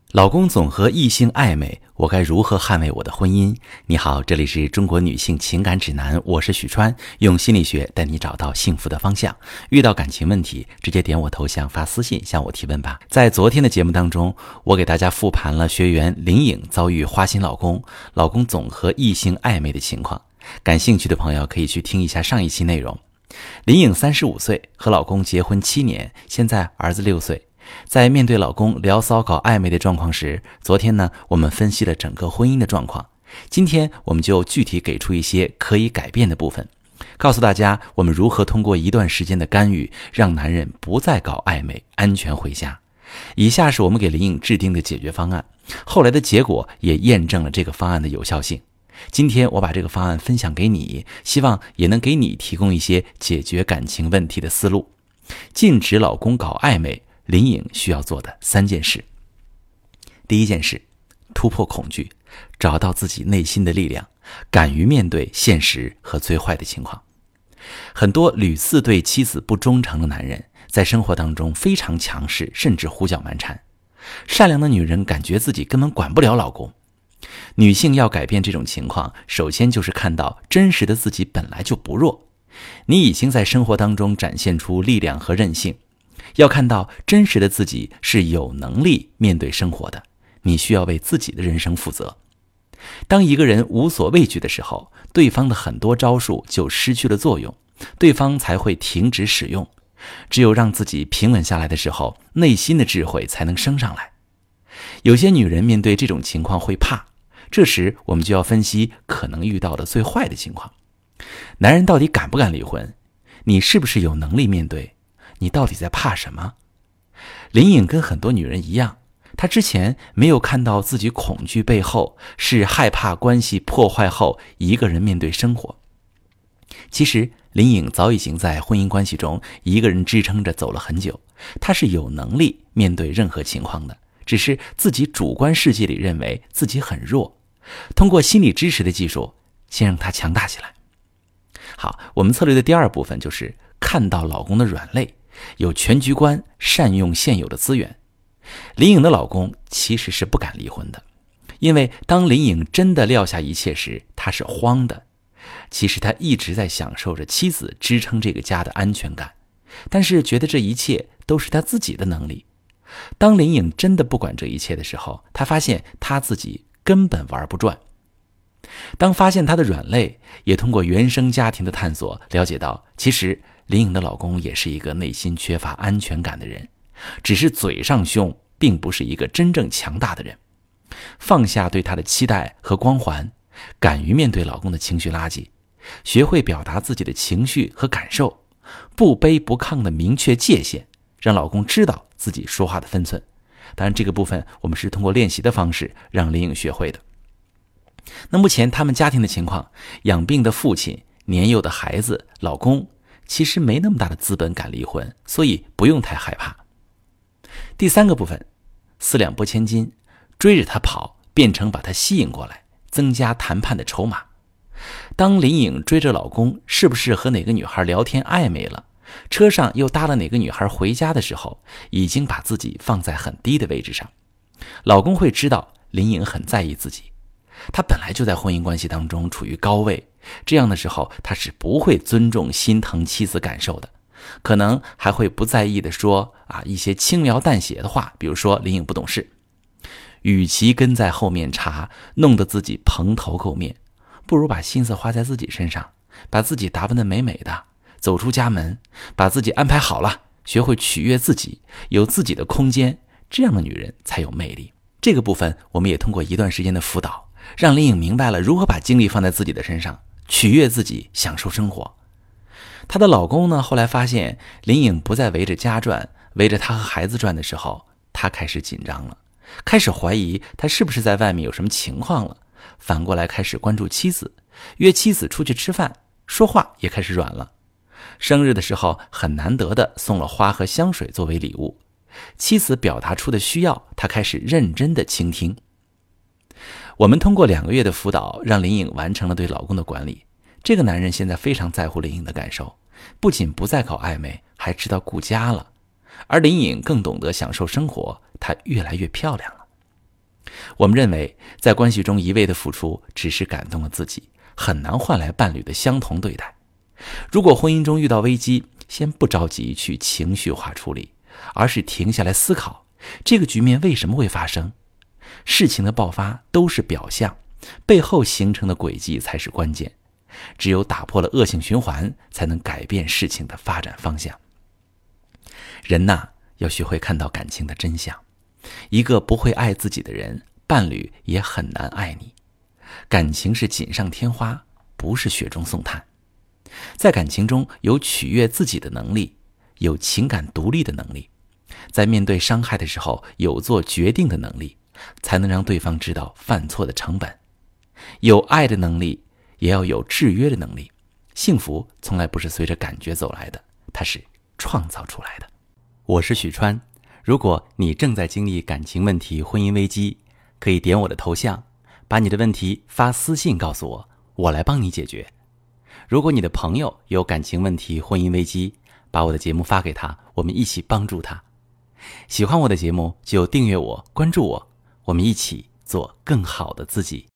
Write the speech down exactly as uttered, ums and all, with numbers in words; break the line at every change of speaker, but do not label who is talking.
老公总和异性暧昧，我该如何捍卫我的婚姻？你好，这里是中国女性情感指南，我是许川，用心理学带你找到幸福的方向。遇到感情问题，直接点我头像发私信向我提问吧。在昨天的节目当中，我给大家复盘了学员林颖遭遇花心老公，老公总和异性暧昧的情况。感兴趣的朋友可以去听一下上一期内容。林颖三十五岁，和老公结婚七年，现在儿子六岁。在面对老公聊骚搞暧昧的状况时，昨天呢，我们分析了整个婚姻的状况。今天我们就具体给出一些可以改变的部分，告诉大家我们如何通过一段时间的干预，让男人不再搞暧昧，安全回家。以下是我们给林颖制定的解决方案，后来的结果也验证了这个方案的有效性。今天我把这个方案分享给你，希望也能给你提供一些解决感情问题的思路。禁止老公搞暧昧，林颖需要做的三件事。第一件事，突破恐惧，找到自己内心的力量，敢于面对现实和最坏的情况。很多屡次对妻子不忠诚的男人，在生活当中非常强势，甚至胡搅蛮缠。善良的女人感觉自己根本管不了老公。女性要改变这种情况，首先就是看到真实的自己本来就不弱。你已经在生活当中展现出力量和韧性，要看到真实的自己是有能力面对生活的，你需要为自己的人生负责。当一个人无所畏惧的时候，对方的很多招数就失去了作用，对方才会停止使用。只有让自己平稳下来的时候，内心的智慧才能升上来。有些女人面对这种情况会怕，这时我们就要分析可能遇到的最坏的情况。男人到底敢不敢离婚？你是不是有能力面对？你到底在怕什么？林颖跟很多女人一样，她之前没有看到自己恐惧背后是害怕关系破坏后一个人面对生活。其实林颖早已经在婚姻关系中一个人支撑着走了很久，她是有能力面对任何情况的，只是自己主观世界里认为自己很弱。通过心理支持的技术，先让她强大起来。好，我们策略的第二部分就是看到老公的软肋，有全局观，善用现有的资源。林颖的老公其实是不敢离婚的，因为当林颖真的撂下一切时，他是慌的。其实他一直在享受着妻子支撑这个家的安全感，但是觉得这一切都是他自己的能力。当林颖真的不管这一切的时候，他发现他自己根本玩不转。当发现他的软肋，也通过原生家庭的探索了解到，其实林颖的老公也是一个内心缺乏安全感的人，只是嘴上凶，并不是一个真正强大的人。放下对他的期待和光环，敢于面对老公的情绪垃圾，学会表达自己的情绪和感受，不卑不亢的明确界限，让老公知道自己说话的分寸。当然这个部分我们是通过练习的方式让林颖学会的。那目前他们家庭的情况，养病的父亲，年幼的孩子，老公其实没那么大的资本敢离婚，所以不用太害怕。第三个部分，四两拨千斤，追着他跑，变成把他吸引过来，增加谈判的筹码。当林颖追着老公是不是和哪个女孩聊天暧昧了，车上又搭了哪个女孩回家的时候，已经把自己放在很低的位置上。老公会知道林颖很在意自己，他本来就在婚姻关系当中处于高位，这样的时候他是不会尊重心疼妻子感受的，可能还会不在意的说啊一些轻描淡写的话，比如说林颖不懂事。与其跟在后面查，弄得自己蓬头垢面，不如把心思花在自己身上，把自己打扮得美美的，走出家门，把自己安排好了，学会取悦自己，有自己的空间，这样的女人才有魅力。这个部分我们也通过一段时间的辅导，让林颖明白了如何把精力放在自己的身上，取悦自己，享受生活。她的老公呢，后来发现林颖不再围着家转，围着他和孩子转的时候，他开始紧张了，开始怀疑他是不是在外面有什么情况了，反过来开始关注妻子，约妻子出去吃饭，说话也开始软了。生日的时候很难得的送了花和香水作为礼物，妻子表达出的需要，他开始认真的倾听。我们通过两个月的辅导，让林颖完成了对老公的管理。这个男人现在非常在乎林颖的感受，不仅不再搞暧昧，还知道顾家了。而林颖更懂得享受生活，她越来越漂亮了。 我们认为在关系中一味的付出只是感动了自己，很难换来伴侣的相同对待。如果婚姻中遇到危机，先不着急去情绪化处理，而是停下来思考这个局面为什么会发生。事情的爆发都是表象，背后形成的轨迹才是关键。只有打破了恶性循环，才能改变事情的发展方向。人呐，要学会看到感情的真相。一个不会爱自己的人，伴侣也很难爱你。感情是锦上添花，不是雪中送炭。在感情中有取悦自己的能力，有情感独立的能力，在面对伤害的时候有做决定的能力，才能让对方知道犯错的成本。有爱的能力，也要有制约的能力。幸福从来不是随着感觉走来的，它是创造出来的。我是许川，如果你正在经历感情问题、婚姻危机，可以点我的头像，把你的问题发私信告诉我，我来帮你解决。如果你的朋友有感情问题、婚姻危机，把我的节目发给他，我们一起帮助他。喜欢我的节目就订阅我、关注我，我们一起做更好的自己。